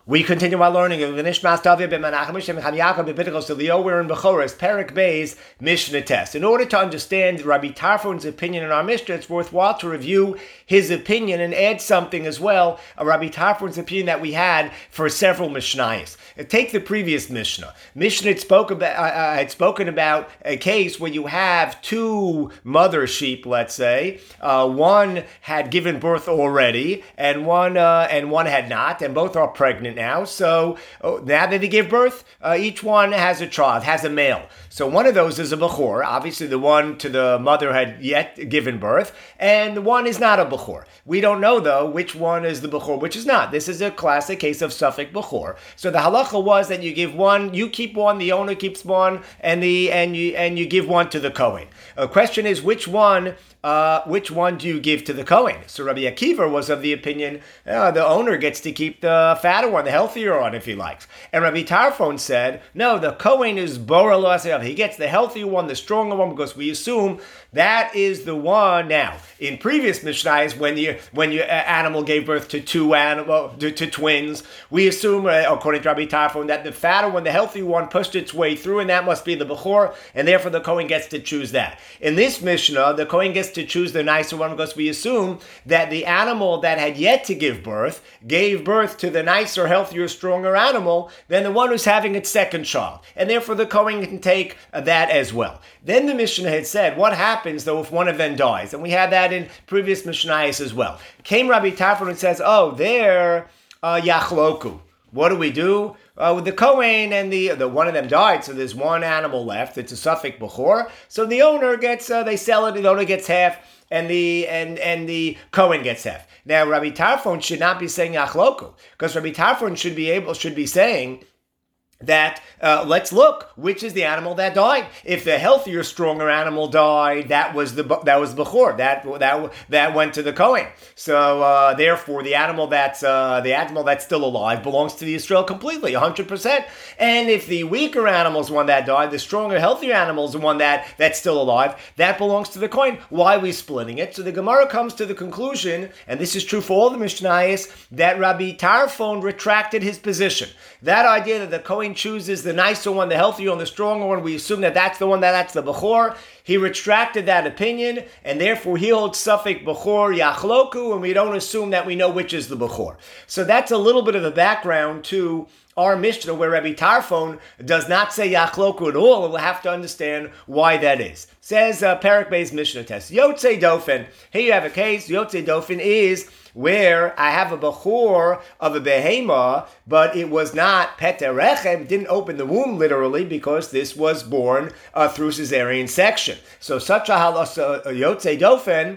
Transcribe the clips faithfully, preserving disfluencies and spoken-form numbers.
We continue our learning of the Nishmas Tavia ben Menachem Shem Chaim Yaakov ben Pinchas Leo. We're in Bechoros, Perek Beis, Mishnah Test. In order to understand Rabbi Tarfon's opinion in our Mishnah, it's worthwhile to review his opinion and add something as well, a Rabbi Tarfon's opinion that we had for several Mishnayos. Take the previous Mishnah. Mishnah had, spoke about, uh, had spoken about a case where you have two mother sheep, let's say. Uh, one had given birth already, and one uh, and one had not, and both are pregnant now. So oh, now that they give birth, uh, each one has a child, has a male. So one of those is a Bechor. Obviously, the one to the mother had yet given birth, and the one is not a Bechor. We don't know, though, which one is the Bechor, which is not. This is a classic case of Suffolk Bechor. So the halacha was that you give one, you keep one, the owner keeps one, and the and you and you give one to the Kohen. The question is, which one Uh, which one do you give to the Kohen? So Rabbi Akiva was of the opinion uh, the owner gets to keep the fatter one, the healthier one, if he likes. And Rabbi Tarfon said, no, the Kohen is Bora Lo Asayav. He gets the healthier one, the stronger one, because we assume that is the one. Now, in previous Mishnayos, when you when your animal gave birth to two animal to, to twins, we assume, uh, according to Rabbi Tarfon, that the fatter one, the healthier one, pushed its way through, and that must be the Bechor, and therefore the Kohen gets to choose that. In this Mishnah, the Kohen gets to choose the nicer one because we assume that the animal that had yet to give birth gave birth to the nicer, healthier, stronger animal than the one who's having its second child. And therefore the Kohen can take that as well. Then the Mishnah had said, what happens though if one of them dies? And we had that in previous Mishnayos as well. Came Rabbi Tarfon and says, oh, they're uh, Yachloku. What do we do? Uh, with the Kohen and the, the one of them died, so there's one animal left. It's a Suffolk Bechor. So the owner gets, uh, they sell it, the owner gets half, and the and and the Kohen gets half. Now Rabbi Tarfon should not be saying Achloku, because Rabbi Tarfon should be able should be saying that uh, let's look which is the animal that died. If the healthier, stronger animal died, that was the that was Bechor. That that that went to the Kohen. So uh, therefore, the animal that's uh, the animal that's still alive belongs to the Israel completely, one hundred percent. And if the weaker animal is one that died, the stronger, healthier animal is the one that that's still alive. That belongs to the Kohen. Why are we splitting it? So the Gemara comes to the conclusion, and this is true for all the Mishnayos, that Rabbi Tarfon retracted his position. That idea that the Kohen chooses the nicer one, the healthier one, the stronger one, we assume that that's the one that that's the Bechor. He retracted that opinion, and therefore he holds Suffolk Bechor Yachloku, and we don't assume that we know which is the Bechor. So that's a little bit of a background to our Mishnah, where Rabbi Tarfon does not say Yachloku at all, and we'll have to understand why that is. Says uh, Perek Beis Mishnah Test. Yotzei Dofen. Here you have a case. Yotzei Dofen is where I have a Bechor of a Behema, but it was not Peter Rechem, didn't open the womb literally, because this was born uh, through cesarean section. So such a halas uh, Yotzei Dofen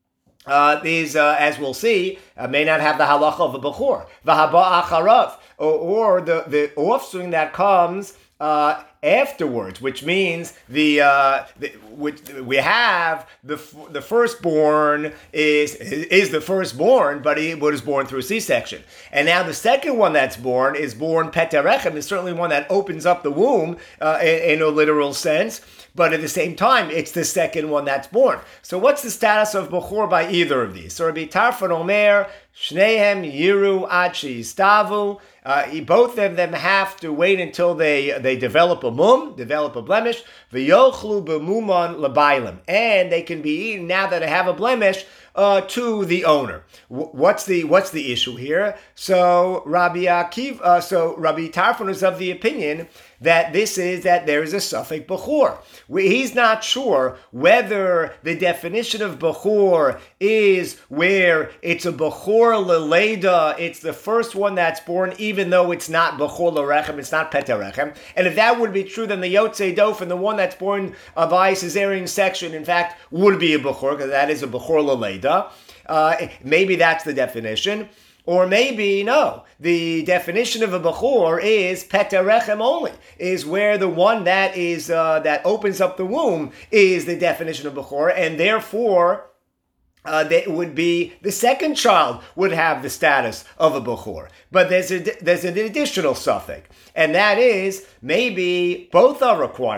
Uh, these, uh, as we'll see, uh, may not have the halacha of a Bechor. V'haba acharav, or, or the, the offspring that comes uh, afterwards, which means the, uh, the which we have the the firstborn is is the firstborn, but he was born through C-section, and now the second one that's born is born Peterechem, is certainly one that opens up the womb uh, in, in a literal sense. But at the same time, it's the second one that's born. So what's the status of Bechor by either of these? So Rabbi Tarfon Omer, Shnehem Yiru Achi Stavu. Uh, both of them have to wait until they, they develop a mum, develop a blemish. V'yochlu b'muman l'baylim. And they can be eaten now that they have a blemish uh, to the owner. W- what's the what's the issue here? So Rabbi Akiv, uh, so Rabbi Tarfon is of the opinion that this is that there is a Suffolk Bechor. He's not sure whether the definition of Bechor is where it's a Bechor Leleda, it's the first one that's born, even though it's not Bechor Lerechem, it's not Peterechem. And if that would be true, then the Yotzei Dofen, the one that's born by cesarean section, in fact, would be a Bechor, because that is a Bechor Leleda. Uh, maybe that's the definition. Or maybe, no, the definition of a Bechor is Peterechem only, is where the one that is uh, that opens up the womb is the definition of Bechor, and therefore uh, that would be the second child would have the status of a Bechor. But there's a, there's an additional suffix, and that is maybe both are requirements.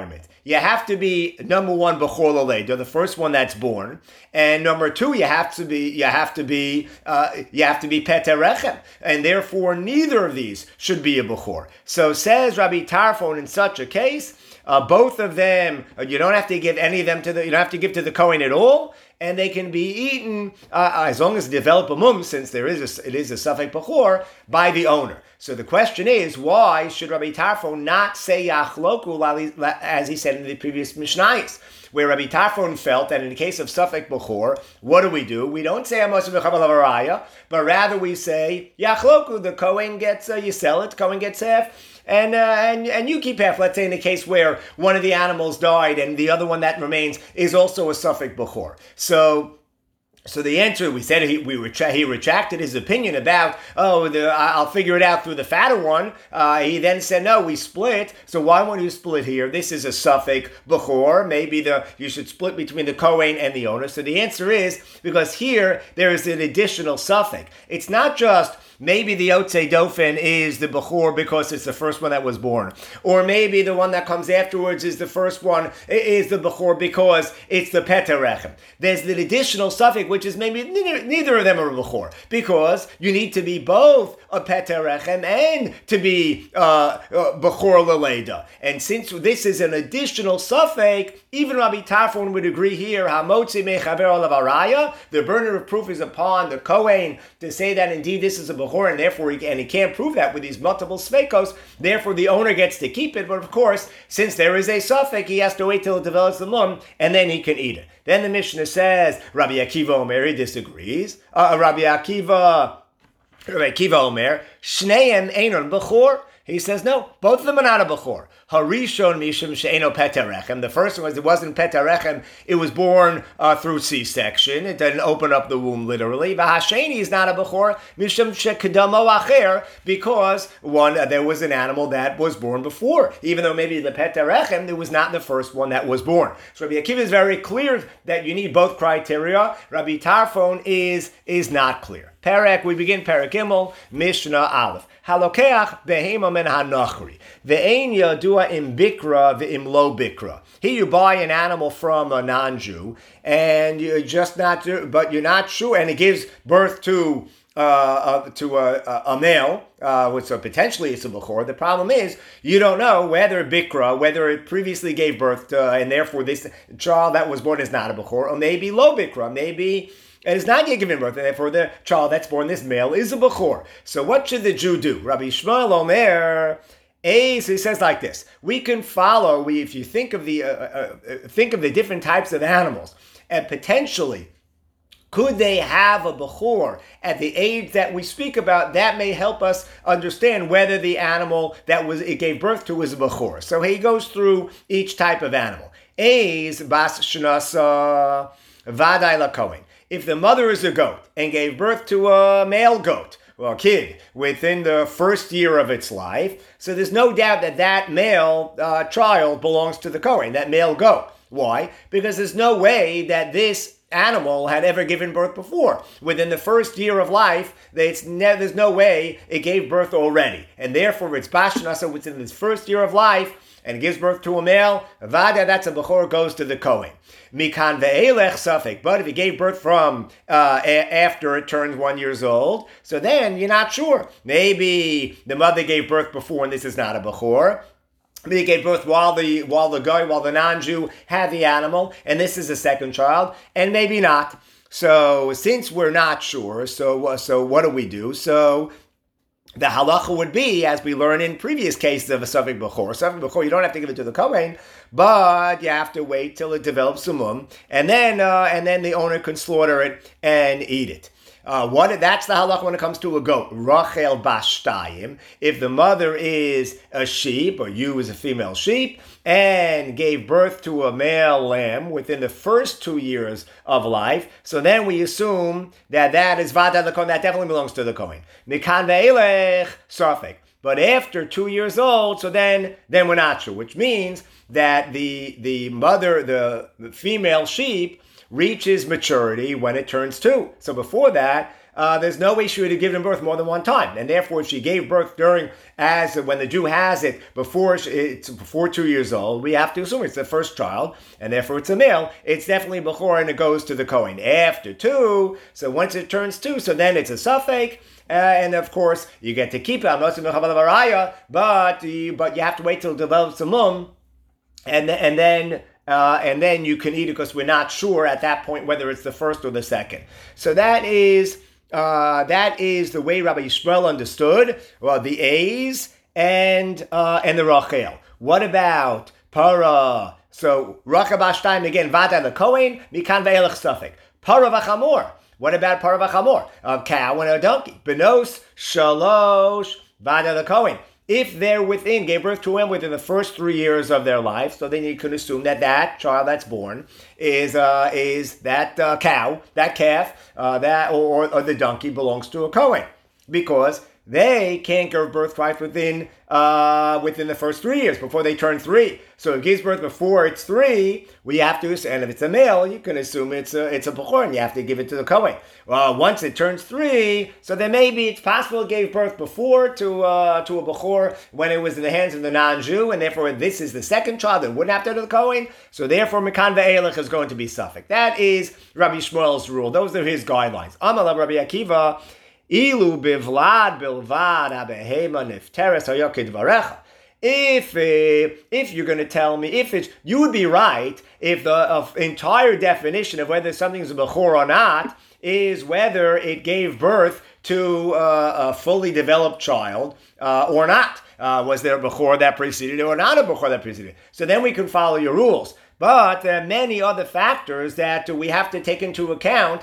you have to be number one bechor l'leida, the first one that's born, and number two, you have to be you have to be uh, you have to be peter rechem, and therefore neither of these should be a bechor. So says Rabbi Tarfon, in such a case, uh, both of them, you don't have to give any of them to the you don't have to give to the Kohen at all. And they can be eaten uh, as long as they develop a mum, since there is a, it is a safek bechor, by the owner. So the question is, why should Rabbi Tarfon not say yachloku as he said in the previous Mishnayos, where Rabbi Tarfon felt that in the case of safek bechor, what do we do? We don't say amos v'chabal avaraya, but rather we say yachloku. The Kohen gets uh, you sell it, Kohen gets half. And, uh, and and you keep half. Let's say in the case where one of the animals died and the other one that remains is also a safek bechor. So, so the answer, we said he we retra- he retracted his opinion about, oh, the, I'll figure it out through the fatter one. Uh, he then said, no, we split. So why won't you split here? This is a safek bechor. Maybe the you should split between the Kohen and the owner. So the answer is because here there is an additional safek. It's not just maybe the Yotzei Dofen is the Bechor because it's the first one that was born. Or maybe the one that comes afterwards is the first one, is the Bechor because it's the Peter Rechem. There's the additional suffix, which is maybe neither, neither of them are a Bechor, because you need to be both a Peter Rechem and to be uh, uh, Bechor L'Leida. And since this is an additional suffix, even Rabbi Tarfon would agree here, Hamotzi Mechaver Olav Araya, the burden of proof is upon the Kohen to say that indeed this is a Bechor, and therefore he, and he can't prove that with these multiple svekos, therefore the owner gets to keep it, but of course, since there is a suffix, he has to wait till it develops the mum, and then he can eat it. Then the Mishnah says, Rabbi Akiva Omer, he disagrees. Uh, Rabbi Akiva, Rabbi Akiva Omer, Shneim Einon Bechor. He says, no, both of them are not a Bechor. Harishon Mishum She'eno Peter Rechem. The first one was, it wasn't Peter Rechem, it was born uh, through C-section. It didn't open up the womb literally. V'hasheni is not a Bechor, Mishum She'kedamo Acher, because one, uh, there was an animal that was born before. Even though maybe the Peter Rechem, it was not the first one that was born. So Rabbi Akiva is very clear that you need both criteria. Rabbi Tarfon is, is not clear. Perek, we begin Perek Gimel, Mishnah Aleph. Halokeach behema men hanachri. Ve'ein yadua im bikra ve'im lo bikra. Here you buy an animal from a non-Jew, and you're just not, but you're not sure, and it gives birth to uh, uh, to a, a, a male, uh, which so potentially it's a bechor. The problem is you don't know whether bikra, whether it previously gave birth to, and therefore this child that was born is not a bechor, or maybe lo bikra, maybe it is not yet given birth, and therefore the child that's born, this male, is a bechor. So what should the Jew do? Rabbi Shmuel Omer, A, so he says like this: we can follow. We, if you think of the uh, uh, think of the different types of animals, and potentially, could they have a bechor at the age that we speak about? That may help us understand whether the animal that was it gave birth to was a bechor. So he goes through each type of animal. A's bas shnasa vaday lakohen. If the mother is a goat and gave birth to a male goat, well, a kid, within the first year of its life, so there's no doubt that that male uh, child belongs to the Kohen, that male goat. Why? Because there's no way that this animal had ever given birth before. Within the first year of life, it's ne- there's no way it gave birth already. And therefore, it's bashnasa within its first year of life, and it gives birth to a male, vada, that's a bechor, goes to the Kohen. Mikan ve'elech safek, but if he gave birth from uh, a- after it turns one years old, so then you're not sure. Maybe the mother gave birth before, and this is not a bechor. Maybe he gave birth while the while the guy, while the non-Jew had the animal, and this is a second child, and maybe not. So since we're not sure, so so what do we do? So the halacha would be, as we learn in previous cases of a safek bechor, safek bechor, you don't have to give it to the Kohen, but you have to wait till it develops a mum, and then uh, and then the owner can slaughter it and eat it. Uh, what that's the halacha when it comes to a goat. Rachel bashtayim. If the mother is a sheep, or you is a female sheep, and gave birth to a male lamb within the first two years of life, so then we assume that that is vada the Kohen, that definitely belongs to the Kohen. Mikan ve'elech safek. But after two years old, so then then we're not sure, which means that the the mother, the, the female sheep, reaches maturity when it turns two. So before that, uh, there's no way she would have given birth more than one time. And therefore, if she gave birth during, as when the Jew has it, before it's before two years old, we have to assume it's the first child, and therefore it's a male. It's definitely Bechor, and it goes to the Kohen. After two, so once it turns two, so then it's a suffix. Uh, and of course, you get to keep it, but you, but you have to wait till it develops a mum, and and then uh, and then you can eat it, because we're not sure at that point whether it's the first or the second. So that is uh, that is the way Rabbi Yishmael understood well the A's and uh, and the Rachel. What about Para? So Rachel Bashtaim again, Vada the Kohen, Mikan ve'elech suffix. Para v'chamor. What about Para v'chamor? A cow and a donkey. Benos shalosh Vada the Kohen. If they're within, gave birth to him within the first three years of their life, so then you can assume that that child that's born is uh, is that uh, cow, that calf, uh, that or, or the donkey belongs to a Kohen, because they can't give birth twice within uh, within the first three years, before they turn three. So if it gives birth before it's three, we have to, and if it's a male, you can assume it's a, it's a Bechor, and you have to give it to the Kohen. Well, once it turns three, so then maybe it's possible it gave birth before to uh, to a Bechor when it was in the hands of the non-Jew, and therefore this is the second child, and wouldn't have to go to the Kohen. So therefore, Mekan ve'elech is going to be suffix. That is Rabbi Shmuel's rule. Those are his guidelines. Amar Rabbi Akiva, Ilu bivlad bilvad abehema nifteres hayokid varecha. If uh, if you're going to tell me, if it's, you would be right if the uh, entire definition of whether something's a bechor or not is whether it gave birth to uh, a fully developed child uh, or not. Uh, was there a bechor that preceded it or not a bechor that preceded it? So then we can follow your rules. But there are many other factors that we have to take into account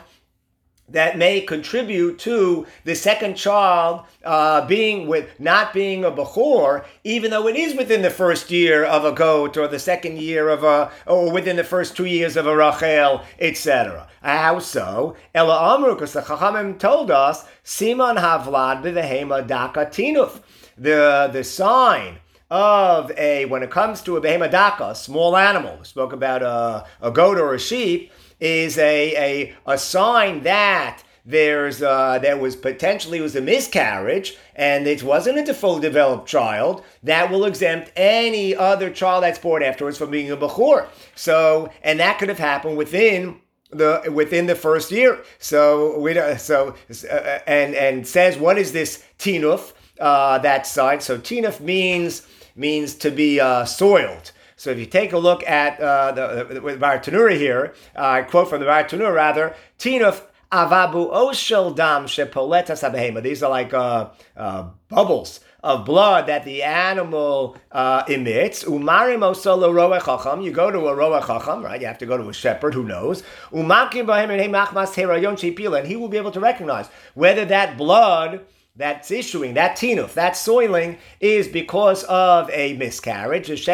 that may contribute to the second child uh, being with not being a bechor, even though it is within the first year of a goat, or the second year of a, or within the first two years of a Rachel, et cetera. How so? Ela Amru, because the Chachamim told us, Siman Havlad b'vehema daka tinuf. The the sign of a, when it comes to a behema daka, a small animal, we spoke about a, a goat or a sheep, is a, a a sign that there's uh, there was potentially was a miscarriage, and it wasn't a fully developed child, that will exempt any other child that's born afterwards from being a bechor. So, and that could have happened within the within the first year. So we so uh, and and says, what is this tinuf? Uh, that sign. So tinuf means means to be uh, soiled. So if you take a look at uh, the, the with Baratanura here, uh, I quote from the Baratanura rather, Tinuf avabu oshel dam shepoletas habehema. These are like uh, uh, bubbles of blood that the animal uh, emits. Umarim osolo roa chacham. You go to a roa chacham, right? You have to go to a shepherd who knows. Umakim bahem and machmas herayon shepila, and he will be able to recognize whether that blood that's issuing, that tinuf, that soiling, is because of a miscarriage, and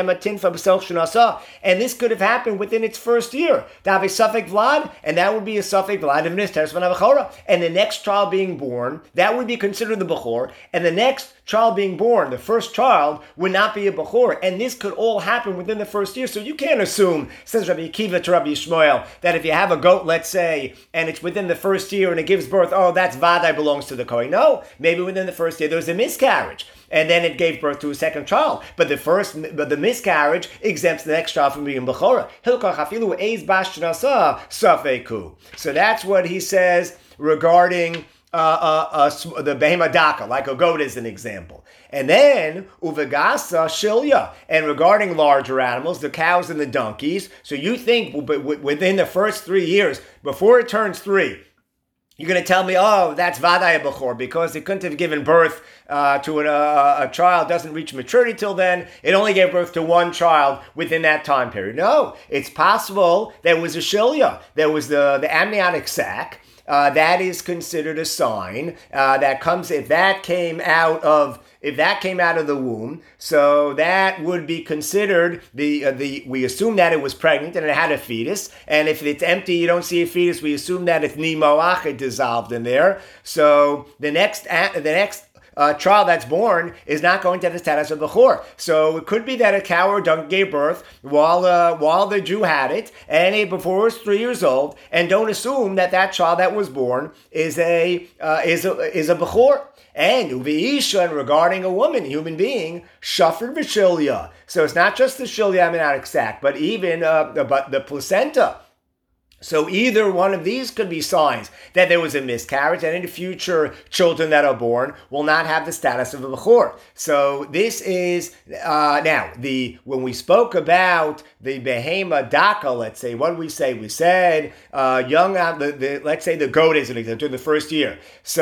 this could have happened within its first year. To have a suffix vlad, and that would be a suffix vlad of nisteres v'navachora. And the next child being born, that would be considered the bechor, and the next child being born, the first child, would not be a bechor, and this could all happen within the first year. So you can't assume, says Rabbi Akiva to Rabbi Yishmael, that if you have a goat, let's say, and it's within the first year and it gives birth, oh, that's vadai belongs to the Kohen. No, maybe within the first year there was a miscarriage, and then it gave birth to a second child. But the first, but the miscarriage exempts the next child from being bechora. Hilkach hafilu eis bashnasa safeku. So that's what he says regarding Uh, uh, uh, the behema daka, like a goat is an example. And then, uvegasa shilya. And regarding larger animals, the cows and the donkeys, so you think within the first three years, before it turns three, you're going to tell me, oh, that's vadai bechor, because it couldn't have given birth uh, to an, uh, a child, doesn't reach maturity till then. It only gave birth to one child within that time period. No, it's possible there was a shilya. There was the, the amniotic sac. Uh, that is considered a sign uh, that comes, if that came out of if that came out of the womb, so that would be considered the uh, the we assume that it was pregnant and it had a fetus, and if it's empty, you don't see a fetus, we assume that it's nimoach, it dissolved in there. So the next the next uh, child that's born is not going to have the status of Bechor. So it could be that a cow or donkey gave birth while uh, while the Jew had it, and it, before it was three years old, and don't assume that that child that was born is a uh, is a is a Bechor. And uviisha, and regarding a woman, human being, shafir v'shilya. So it's not just the shilya amniotic sac, but even uh, the, but the placenta. So either one of these could be signs that there was a miscarriage, and in the future, children that are born will not have the status of a bechor. So this is uh, now the when we spoke about the behema daka. Let's say what did we say? We said uh, young. Uh, the, the let's say the goat is an example in the first year.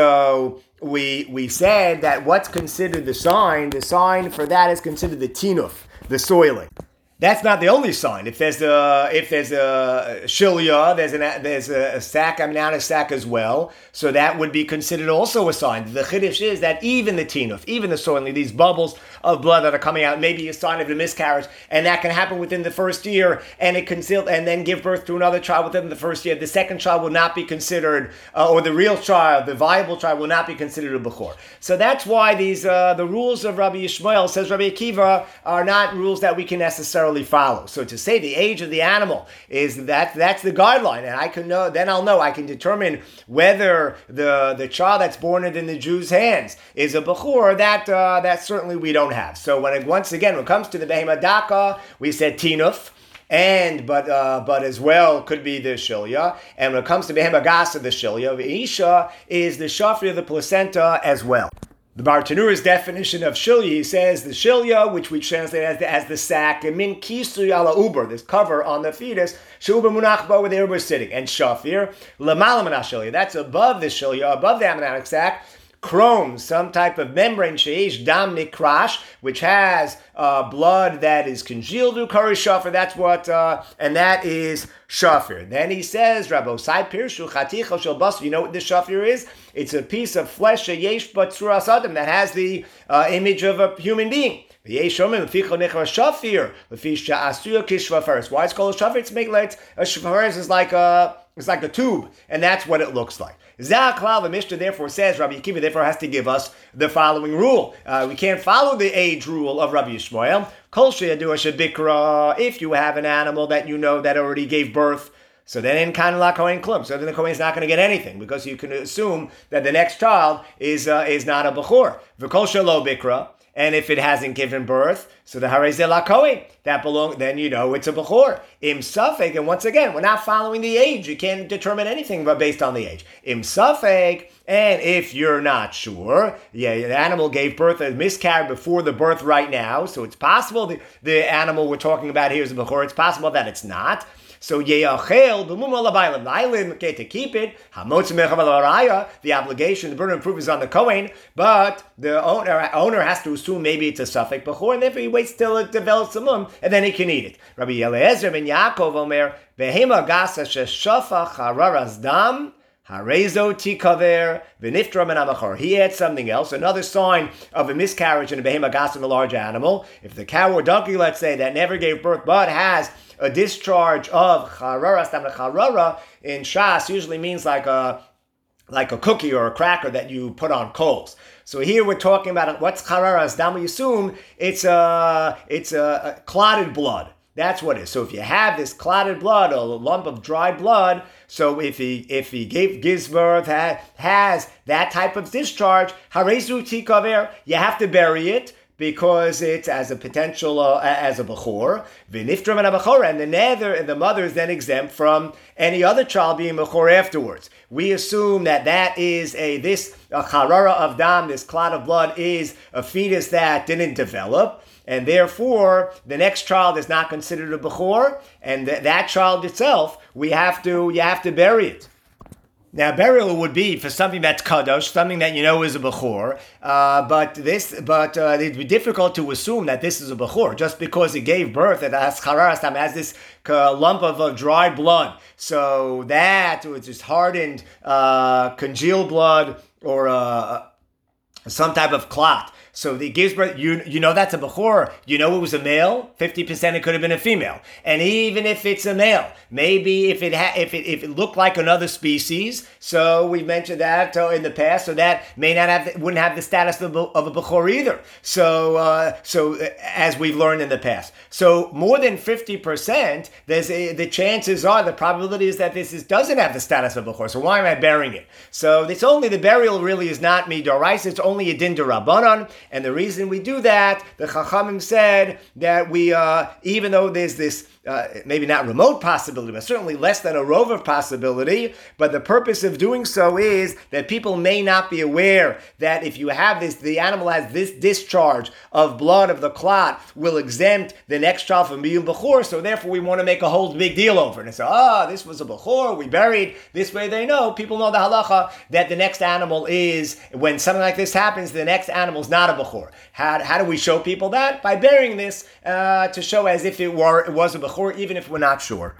So we we said that what's considered the sign. The sign for that is considered the tinuf, the soiling. That's not the only sign. If there's a if there's a shilya, there's an there's a sac, amniotic sac as well. So that would be considered also a sign. The chiddush is that even the tinuf, even the soiling, these bubbles of blood that are coming out, may be a sign of a miscarriage, and that can happen within the first year, and it can still and then give birth to another child within the first year. The second child will not be considered, uh, or the real child, the viable child, will not be considered a bechor. So that's why these uh, the rules of Rabbi Yishmael, says Rabbi Akiva, are not rules that we can necessarily follow. So to say the age of the animal is that that's the guideline, and I can know then I'll know I can determine whether the the child that's born in the Jew's hands is a bechor. That uh, that certainly we don't have. So when it, once again when it comes to the behema daka, we said tinuf. And but uh, but as well could be the shilya, and when it comes to behema gasa, the shilya, the isha is the shafri of the placenta as well. The Bartanura's definition of shilya, he says the shilya, which we translate as the, as the sac, min kisui ala uber, this cover on the fetus, shuber munach ba, where the uber is sitting, and shafir lamala min shilya, that's above the shilya, above the amniotic sac. Chrome, some type of membrane, sheish dam nikrash, which has uh, blood that is congealed to kari shafir. That's what, uh, and that is shafir. Then he says, Rabbi Osai pirshu chaticha shel basar. You know what the shafir is? It's a piece of flesh, sheyesh batzuras adam, that has the uh, image of a human being. Why it's called a shafir? It's make like a shafir is like a it's like a tube, and that's what it looks like. Zaklal, the Mishnah therefore says, Rabbi Akiva therefore has to give us the following rule. Uh, we can't follow the age rule of Rabbi Yishmael. Kol sheyadu shebikra, if you have an animal that you know that already gave birth, so then in kan la kohen klum. So then the kohen is not going to get anything, because you can assume that the next child is uh, is not a bechor. V'kol shelo bikra. And if it hasn't given birth, so the harei la kohen, that belong, then you know it's a bechor. Im safek, and once again, we're not following the age. You can't determine anything but based on the age. Im safek, and if you're not sure, yeah, the animal gave birth, a miscarried before the birth right now, so it's possible the, the animal we're talking about here is a bechor. It's possible that it's not. So ye'achel b'mum alabaylim, the island, okay, to keep it, hamotz mechav alaraya, the obligation, the burden of proof is on the kohen, but the owner owner has to assume maybe it's a suffix bechor, and therefore he waits till it develops a mum, and then he can eat it. Rabbi Eliezer ben Yaakov omer behema gasa sheshafach hararas dam. Harezo tikaver v'niftra min hamachor. He adds something else, another sign of a miscarriage in a behema gas in a large animal. If the cow or donkey, let's say, that never gave birth but has a discharge of charara, stam charara in Shas usually means like a like a cookie or a cracker that you put on coals. So here we're talking about what's charara stam. We assume it's a it's a, a clotted blood. That's what it is. So if you have this clotted blood, a lump of dry blood, so if he if he gave gives birth, ha, has that type of discharge, harezu tikaver, you have to bury it because it's as a potential uh, as a bechor. V'niftra min bechor, and the nether and the mother is then exempt from any other child being bechor afterwards. We assume that that is a this a charara of dam, this clot of blood, is a fetus that didn't develop. And therefore, the next child is not considered a bechor, and th- that child itself, we have to, you have to bury it. Now, burial would be for something that's kadosh, something that you know is a bechor, uh, but this, but uh, it'd be difficult to assume that this is a bechor just because it gave birth. It has chararastam, has this uh, lump of uh, dry blood. So that, which is hardened, uh, congealed blood, or uh, some type of clot. So it gives birth, you you know that's a Bechor. You know it was a male, fifty percent it could have been a female. And even if it's a male, maybe if it ha- if it if it looked like another species, so we mentioned that uh, in the past, so that may not have the, wouldn't have the status of a, of a Bechor either. So uh, so uh, as we've learned in the past. So more than fifty percent, there's a, the chances are, the probability is that this is, doesn't have the status of Bechor. So why am I burying it? So it's only, the burial really is not midoraisa, it's only a din derabanan. And the reason we do that, the Chachamim said that we, uh, even though there's this, Uh, maybe not remote possibility, but certainly less than a rove of possibility. But the purpose of doing so is that people may not be aware that if you have this, the animal has this discharge of blood of the clot will exempt the next child from being Bechor. So therefore we want to make a whole big deal over it. And say, ah, oh, this was a Bechor, we buried. This way they know, people know the halacha, that the next animal is, when something like this happens, the next animal is not a Bechor. How, how do we show people that? By burying this uh, to show as if it were it was a Bechor, even if we're not sure.